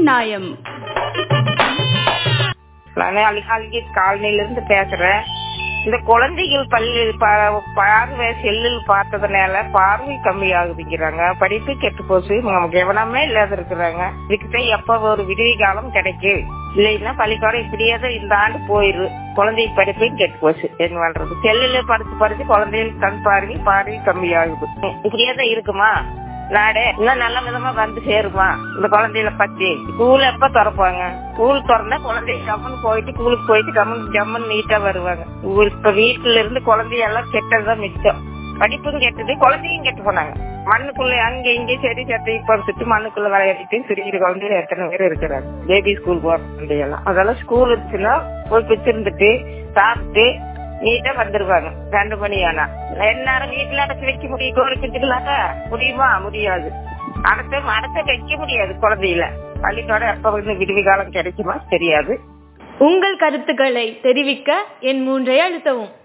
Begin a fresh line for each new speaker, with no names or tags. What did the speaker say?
நியாயம்.
நான் அல்கி காலனிலிருந்து பேசுறேன். இந்த குழந்தைகள் பார்வை செல்லில் பார்த்ததுனால பார்வை கம்மி ஆகுதுங்கிறாங்க. படிப்பு கெட்டு போச்சு, கவனமே இல்லாத இருக்கிறாங்க. இதுக்கிட்ட எப்ப ஒரு விடுவி காலம் கிடைக்கும், இல்லைன்னா பள்ளிக்கூடம் இப்படியே தான் இந்த ஆண்டு போயிரு. குழந்தை படிப்பையும் கெட்டு போச்சு, என்ன பண்றது? செல்லுல படிச்சு குழந்தைகளுக்கு கண் பார்வை கம்மி ஆகுது. இப்படியே தான் இருக்குமா நாடு? இன்னும் நல்ல விதமா வந்து சேருமா இந்த குழந்தைகளை பத்தி? ஸ்கூல் எப்ப திறப்பாங்க? ஸ்கூல் திறந்தா குழந்தை கம்மன் போயிட்டு ஸ்கூலுக்கு போயிட்டு கம்மன் நீட்டா வருவாங்க. இப்ப வீட்டுல இருந்து குழந்தையெல்லாம் கெட்டதுதான் மிச்சம். படிப்பும் கெட்டது, குழந்தையும் கெட்டு போனாங்க. மண்ணுக்குள்ள அங்க இங்க செடி சட்டை பறிச்சுட்டு மண்ணுக்குள்ள விளையாடிட்டு சிரிக்கிற குழந்தைங்க எத்தனை பேர் இருக்கிறாங்க. பேபி ஸ்கூல் போற குழந்தையெல்லாம். அதெல்லாம் ஸ்கூல் இருந்துச்சுன்னா போய் பிச்சிருந்துட்டு சாப்பிட்டு நீட்டா வந்துருவாங்க. 2 மணி ஆனா எல்லாரும் வீட்டுல அடைச்சு வைக்க முடியும்? கோரிக்கலாக்கா முடியுமா? முடியாது. அடைச்ச வைக்க முடியாது குழந்தையில. பள்ளிக்கூடம் எப்ப வந்து விடுவி காலம் கிடைக்குமா தெரியாது.
உங்கள் கருத்துக்களை தெரிவிக்க என் 3 அழுத்தவும்.